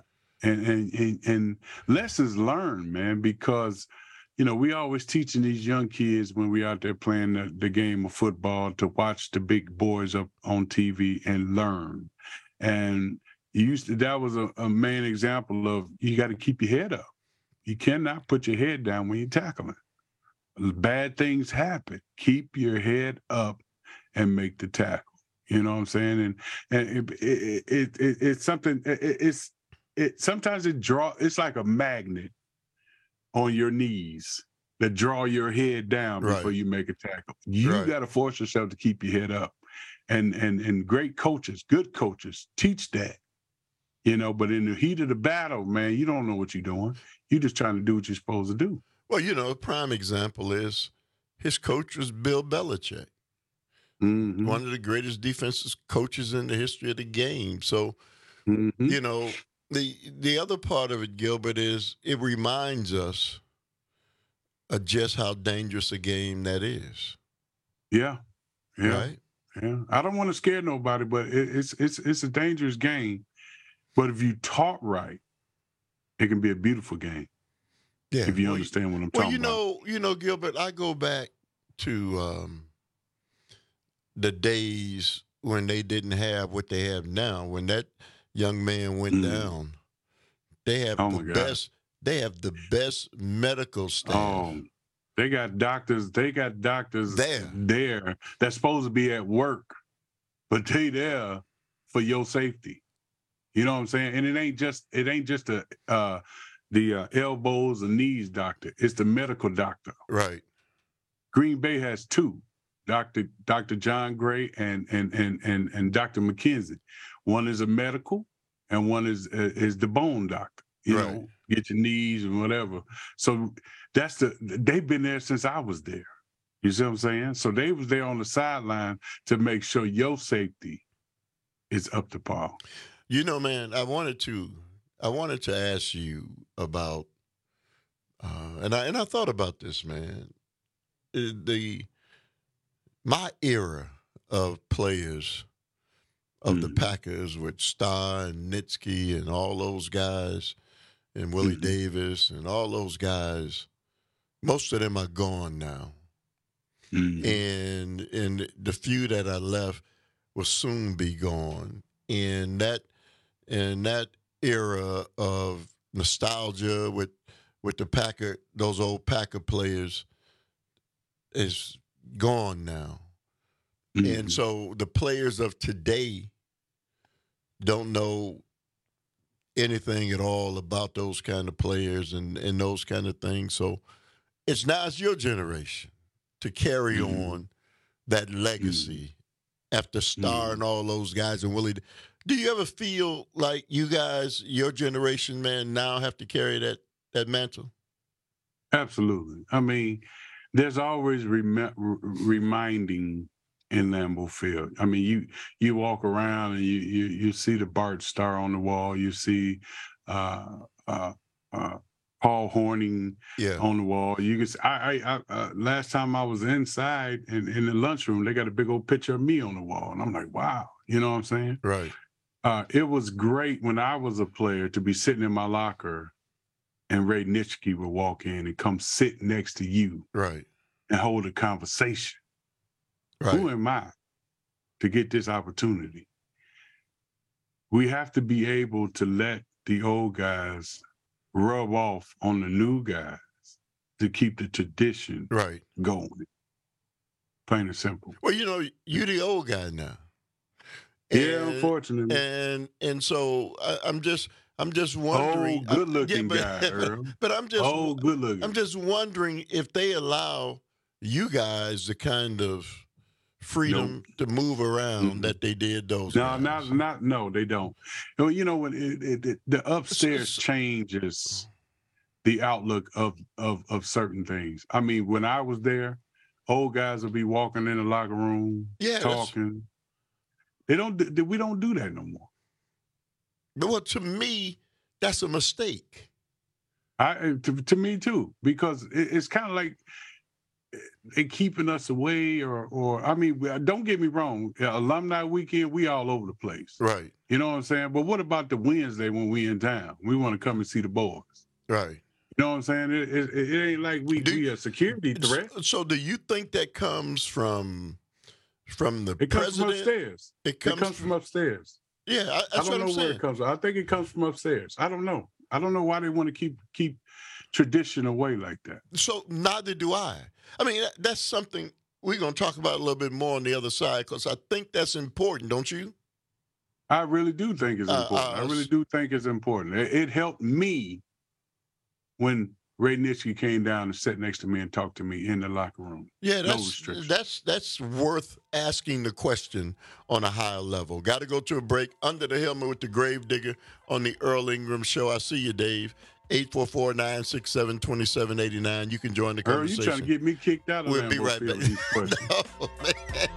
And lessons learned, man, because, you know, we always teaching these young kids when we out there playing the game of football to watch the big boys up on TV and learn. And that was a main example of you got to keep your head up. You cannot put your head down when you're tackling. Bad things happen. Keep your head up and make the tackle. You know what I'm saying? And it's something. Sometimes it's like a magnet on your knees that draw your head down before you make a tackle. You got to force yourself to keep your head up. And great coaches, good coaches, teach that. You know, but in the heat of the battle, man, you don't know what you're doing. You're just trying to do what you're supposed to do. Well, you know, a prime example is his coach was Bill Belichick, one of the greatest defensive coaches in the history of the game. So, you know, the other part of it, Gilbert, is it reminds us of just how dangerous a game that is. Yeah. Right? Yeah. I don't want to scare nobody, but it's a dangerous game. But if you taught right, it can be a beautiful game. Yeah, if you understand what I'm talking about. You know, Gilbert, I go back to the days when they didn't have what they have now. When that young man went down, they have They have the best medical staff. Oh, they got doctors. They got doctors there that's supposed to be at work, but they there for your safety. You know what I'm saying? And it ain't just the elbows and knees doctor. It's the medical doctor. Right. Green Bay has two, Dr. John Gray and Dr. McKenzie. One is a medical, and one is the bone doctor. You know, get your knees and whatever. So they've been there since I was there. You see what I'm saying? So they was there on the sideline to make sure your safety is up to par. You know, man, I wanted to ask you about, and I thought about this, man. my era of players of the Packers with Starr and Nitsky and all those guys and Willie Davis and all those guys, most of them are gone now. And the few that are left will soon be gone. And that era of nostalgia with the those old Packer players is gone now. And so the players of today don't know anything at all about those kind of players and those kind of things. So it's your generation to carry on that legacy after Starr and all those guys and Willie. Do you ever feel like you guys, your generation, man, now have to carry that mantle? Absolutely. I mean, there's always reminding in Lambeau Field. I mean, you walk around and you see the Bart Starr on the wall. You see Paul Hornung on the wall. You can see, I last time I was inside in the lunchroom, they got a big old picture of me on the wall, and I'm like, wow, you know what I'm saying? Right. It was great when I was a player to be sitting in my locker and Ray Nitschke would walk in and come sit next to you, right, and hold a conversation. Right. Who am I to get this opportunity? We have to be able to let the old guys rub off on the new guys to keep the tradition going. Plain and simple. Well, you're the old guy now. Yeah, unfortunately. And so I'm just wondering. Oh, good-looking guy, Earl. But I'm just good-looking. I'm just wondering if they allow you guys the kind of freedom to move around that they did those guys. No, they don't. You know, when the upstairs changes the outlook of certain things. I mean, when I was there, old guys would be walking in the locker room, talking. We don't do that no more. Well, to me, that's a mistake. To me too, because it's kind of like they keeping us away, or I mean, don't get me wrong. Alumni weekend, we all over the place, right? You know what I'm saying? But what about the Wednesday when we in town? We want to come and see the boys, right? You know what I'm saying? It ain't like we a security threat. So, do you think that comes from the president? Comes from upstairs. It comes from upstairs. Yeah, I don't know where it comes from. I think it comes from upstairs. I don't know. I don't know why they want to keep tradition away like that. So neither do I. I mean, that's something we're going to talk about a little bit more on the other side, because I think that's important, don't you? I really do think it's important. I really do think it's important. It helped me when Ray Nitschke came down and sat next to me and talked to me in the locker room. Yeah, that's worth asking the question on a higher level. Got to go to a break. Under the Helmet with the Gravedigger on the Earl Ingram Show. I see you, Dave. 844-967-2789. You can join the conversation. Earl, you trying to get me kicked out of We'll be right back. No, man.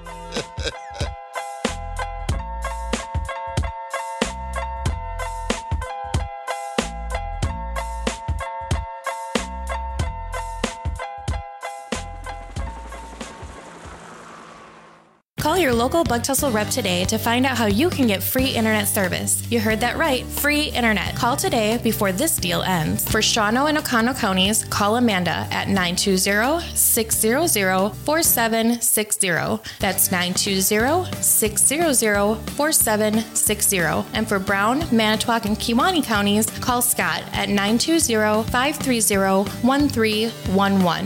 Call your local Bug Tussle rep today to find out how you can get free internet service. You heard that right, free internet. Call today before this deal ends. For Shawano and Oconto counties, call Amanda at 920-600-4760. That's 920-600-4760. And for Brown, Manitowoc, and Kewaunee counties, call Scott at 920-530-1311.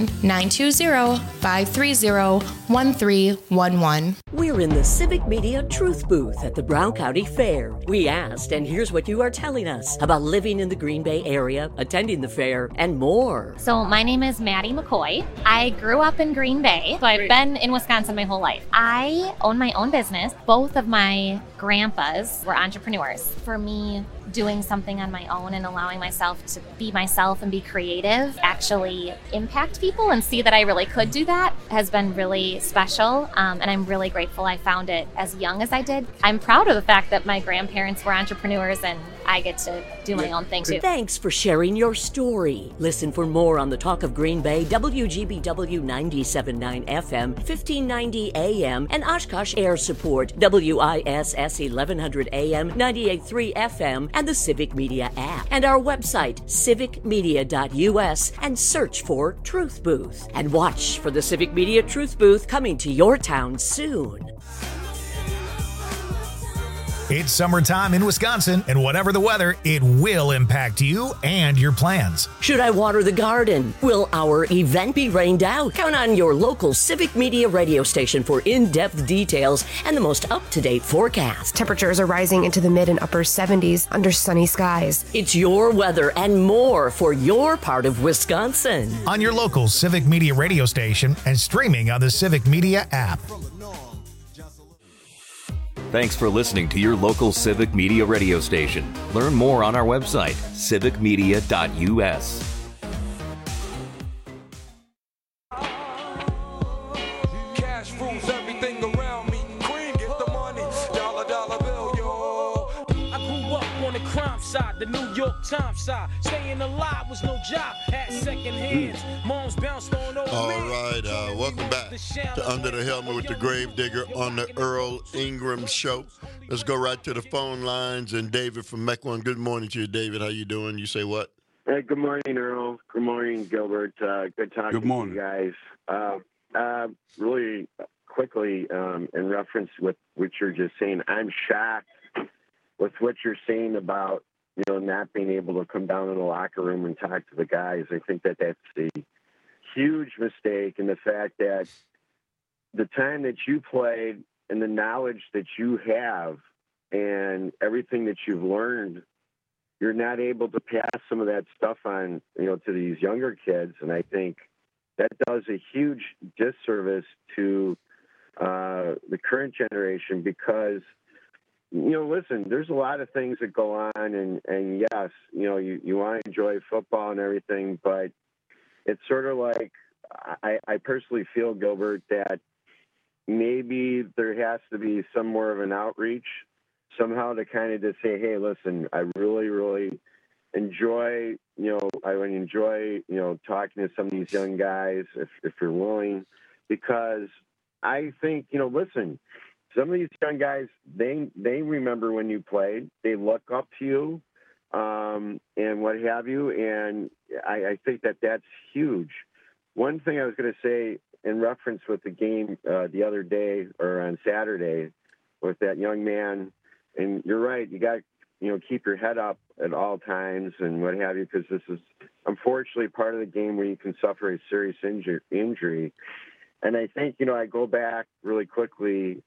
920-530-1311. We're in the Civic Media Truth Booth at the Brown County Fair. We asked, and here's what you are telling us about living in the Green Bay area, attending the fair, and more. So my name is Maddie McCoy. I grew up in Green Bay, so I've been in Wisconsin my whole life. I own my own business. Both of my grandpas were entrepreneurs. For me, doing something on my own and allowing myself to be myself and be creative, actually impact people and see that I really could do that, has been really special. And I'm really grateful I found it as young as I did. I'm proud of the fact that my grandparents were entrepreneurs, and I get to do my own thing too. Thanks for sharing your story. Listen for more on the Talk of Green Bay, WGBW 97.9 FM, 1590 AM, and Oshkosh Air Support, WISS 1100 AM, 98.3 FM, and the Civic Media app. And our website, civicmedia.us, and search for Truth Booth. And watch for the Civic Media Truth Booth coming to your town soon. It's summertime in Wisconsin, and whatever the weather, it will impact you and your plans. Should I water the garden? Will our event be rained out? Count on your local Civic Media radio station for in-depth details and the most up-to-date forecast. Temperatures are rising into the mid and upper 70s under sunny skies. It's your weather and more for your part of Wisconsin. On your local Civic Media radio station and streaming on the Civic Media app. Thanks for listening to your local Civic Media radio station. Learn more on our website, civicmedia.us. Cash rules everything around me. Queen, get the money. Dollar bill, yo. I grew up on the crime side, the New York Times side. Staying alive was no job, had second hands. Moms bounced on over. All right, welcome back to Under the Helmet with the Gravedigger on the Earl Ingram Show. Let's go right to the phone lines. And David from Mequon. Good morning to you, David. How you doing? You say what? Hey, good morning, Earl. Good morning, Gilbert. Good talking to you guys. Really quickly, in reference with what you're just saying, I'm shocked with what you're saying about, not being able to come down in the locker room and talk to the guys. I think that that's a huge mistake, and the fact that the time that you played and the knowledge that you have and everything that you've learned, you're not able to pass some of that stuff on, to these younger kids. And I think that does a huge disservice to the current generation because, listen, there's a lot of things that go on and yes, you want to enjoy football and everything, but it's sort of like, I personally feel, Gilbert, that maybe there has to be some more of an outreach somehow to kind of just say, hey, listen, I really, really enjoy, I would enjoy, talking to some of these young guys if you're willing, because I think, listen, some of these young guys, they remember when you played, they look up to you, and what have you. And I think that that's huge. One thing I was going to say in reference with the game the other day or on Saturday with that young man, and you're right, you got to, keep your head up at all times and what have you, because this is unfortunately part of the game where you can suffer a serious injury. And I think, I go back really quickly,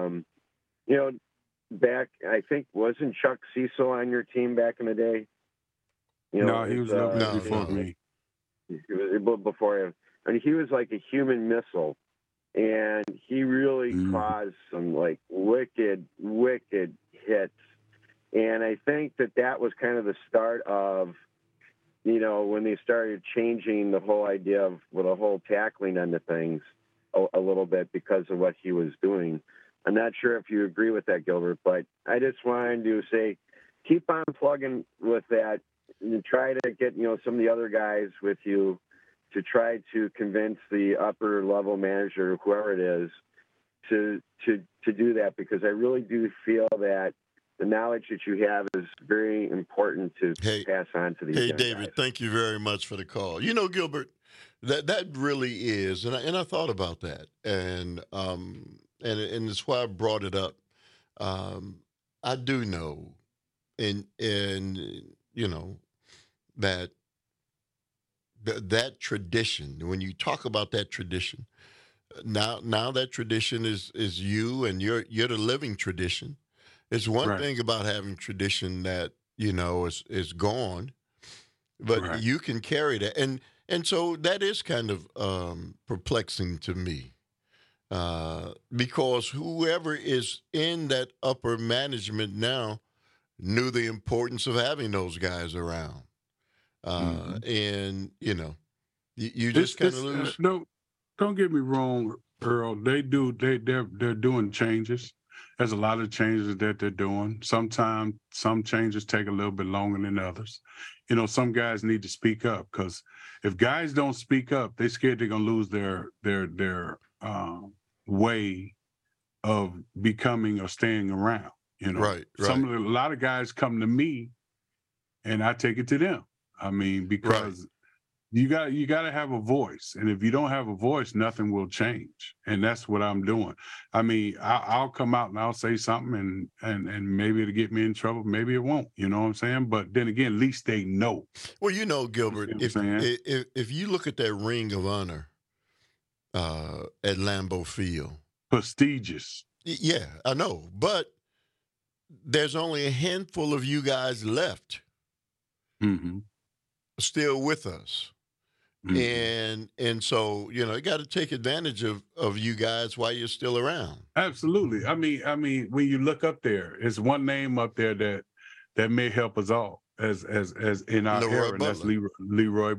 back, I think, wasn't Chuck Cecil on your team back in the day? No, he was before me. He was before him. And he was like a human missile. And he really caused some, like, wicked hits. And I think that was kind of the start of, when they started changing the whole idea of the whole tackling end of things a little bit because of what he was doing. I'm not sure if you agree with that, Gilbert, but I just wanted to say, keep on plugging with that and try to get, some of the other guys with you to try to convince the upper level manager, whoever it is, to do that, because I really do feel that the knowledge that you have is very important to pass on to these young David, guys. Thank you very much for the call. Gilbert, that really is, and I thought about that, and it's why I brought it up. I do know, and that tradition. When you talk about that tradition, now that tradition is you, and you're the living tradition. It's one thing about having tradition that is gone, but you can carry that, and so that is kind of perplexing to me. Because whoever is in that upper management now knew the importance of having those guys around. And, you just kind of lose. No, don't get me wrong, Earl. They're doing changes. There's a lot of changes that they're doing. Sometimes some changes take a little bit longer than others. You know, some guys need to speak up, because if guys don't speak up, they're scared they're gonna lose their way of becoming or staying around. You know, right. A lot of guys come to me, and I take it to them. I mean, because you got to have a voice, and if you don't have a voice, nothing will change. And that's what I'm doing. I mean, I'll come out and I'll say something, and maybe it'll get me in trouble, maybe it won't. You know what I'm saying? But then again, at least they know. Well, you know, Gilbert, if you look at that Ring of Honor at Lambeau Field, prestigious. Yeah, I know, but there's only a handful of you guys left, still with us. And so, you know, you got to take advantage of you guys while you're still around. Absolutely. I mean, when you look up there, it's one name up there that may help us all as in our era, and that's Leroy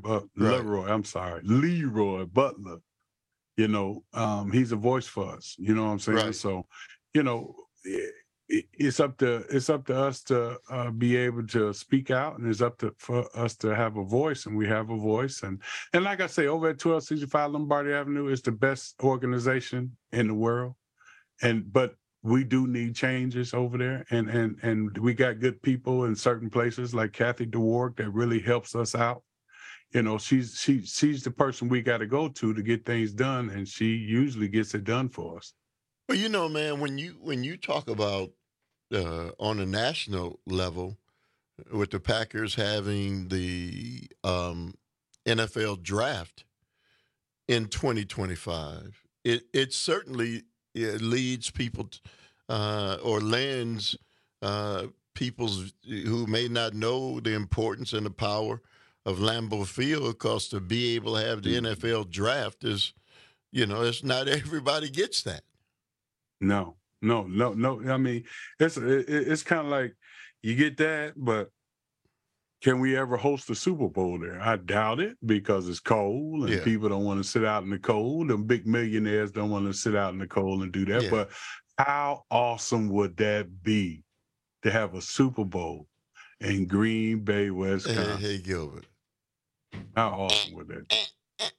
Butler. You know, he's a voice for us. You know what I'm saying? Right. So, you know, it's up to us to be able to speak out, and it's for us to have a voice, and we have a voice. And like I say, over at 1265 Lombardi Avenue is the best organization in the world. But we do need changes over there, and we got good people in certain places like Kathy DeWark that really helps us out. You know, she's the person we got to go to get things done, and she usually gets it done for us. Well, you know, man, when you talk about on a national level, with the Packers having the NFL draft in 2025, it certainly leads people or lends people who may not know the importance and the power of Lambeau Field, because to be able to have the NFL draft is, you know, it's not everybody gets that. No. I mean, it's kind of like you get that, but can we ever host a Super Bowl there? I doubt it, because it's cold and people don't want to sit out in the cold. And big millionaires don't want to sit out in the cold and do that. Yeah. But how awesome would that be to have a Super Bowl in Green Bay, Wisconsin? Hey, Gilbert. How awesome would that be?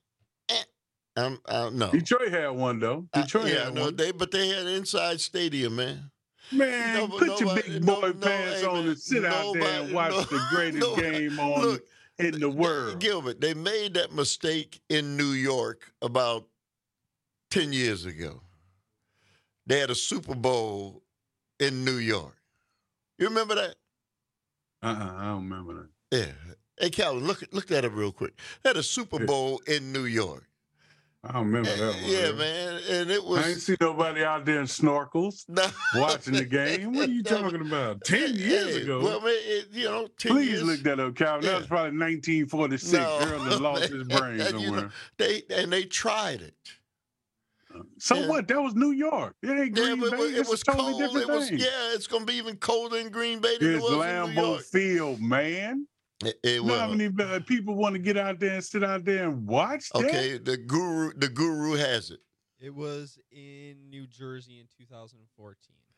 No. Detroit had one, though. Detroit had one. But they had inside stadium, man. Man, put your big boy pants on and sit out there and watch the greatest game in the world. Gilbert, they made that mistake in New York about 10 years ago. They had a Super Bowl in New York. You remember that? I don't remember that. Yeah. Hey, Calvin, look that up real quick. They had a Super Bowl in New York. I don't remember that one. Yeah, man. And it was. I ain't see nobody out there in snorkels watching the game. What are you talking about? 10 years ago. Well, man, 10 Please years. Look that up, Calvin. That was probably 1946. Earl lost his brain somewhere. They tried it. So what? That was New York. It ain't Green Bay. It was totally cold. Different thing. It's going to be even colder in Green Bay than it was in New York. Lambeau Field, man. How many people want to get out there and sit out there and watch that? Okay, the guru has it. It was in New Jersey in 2014.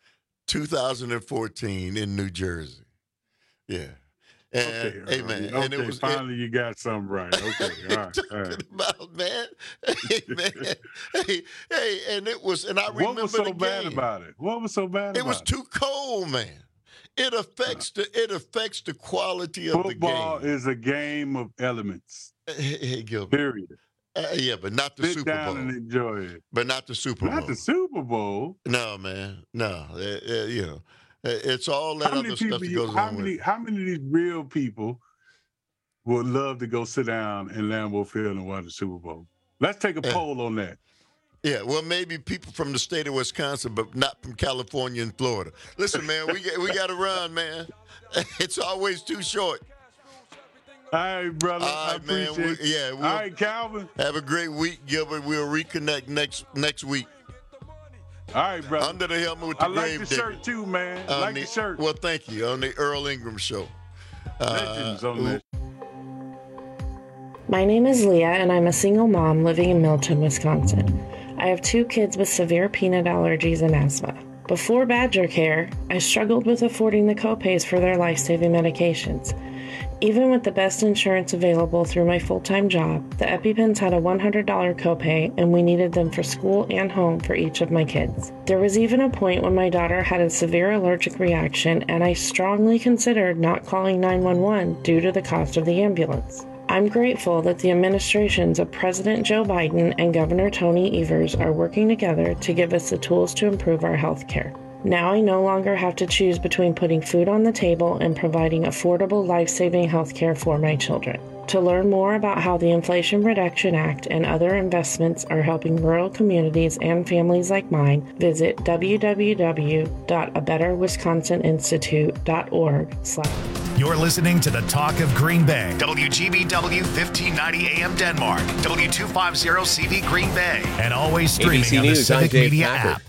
2014 in New Jersey. Yeah. And, hey, man. Okay, and it was, finally you got something right. Okay, all right. About, man. Hey, man. Hey, and it was, and I remember what was so bad about it? What was so bad about it? It was too cold, man. It affects the quality of the game. Football is a game of elements. Hey, Gilbert. Period. Yeah, but not the Super Bowl. Sit down and enjoy it. But not the Super Bowl. Not the Super Bowl. No, man. No. It's all that other stuff that goes on with it. How many of these real people would love to go sit down in Lambeau Field and watch the Super Bowl? Let's take a poll on that. Yeah, well, maybe people from the state of Wisconsin, but not from California and Florida. Listen, man, we got to run, man. It's always too short. All right, brother. All right, I appreciate it. All right, Calvin. Have a great week, Gilbert. We'll reconnect next week. All right, brother. Under the helmet with the I like grave the digger. shirt too, man. I like the shirt. Well, thank you. On the Earl Ingram Show. Legends on this. My name is Leah, and I'm a single mom living in Milton, Wisconsin. I have 2 kids with severe peanut allergies and asthma. Before Badger Care, I struggled with affording the copays for their life-saving medications. Even with the best insurance available through my full-time job, the EpiPens had a $100 copay, and we needed them for school and home for each of my kids. There was even a point when my daughter had a severe allergic reaction, and I strongly considered not calling 911 due to the cost of the ambulance. I'm grateful that the administrations of President Joe Biden and Governor Tony Evers are working together to give us the tools to improve our health care. Now I no longer have to choose between putting food on the table and providing affordable, life-saving health care for my children. To learn more about how the Inflation Reduction Act and other investments are helping rural communities and families like mine, visit www.abetterwisconsininstitute.org. You're listening to the Talk of Green Bay. WGBW 1590 AM Denmark. W250 CV Green Bay. And always streaming ABC on the News, Civic I'm Dave Media Packer. app.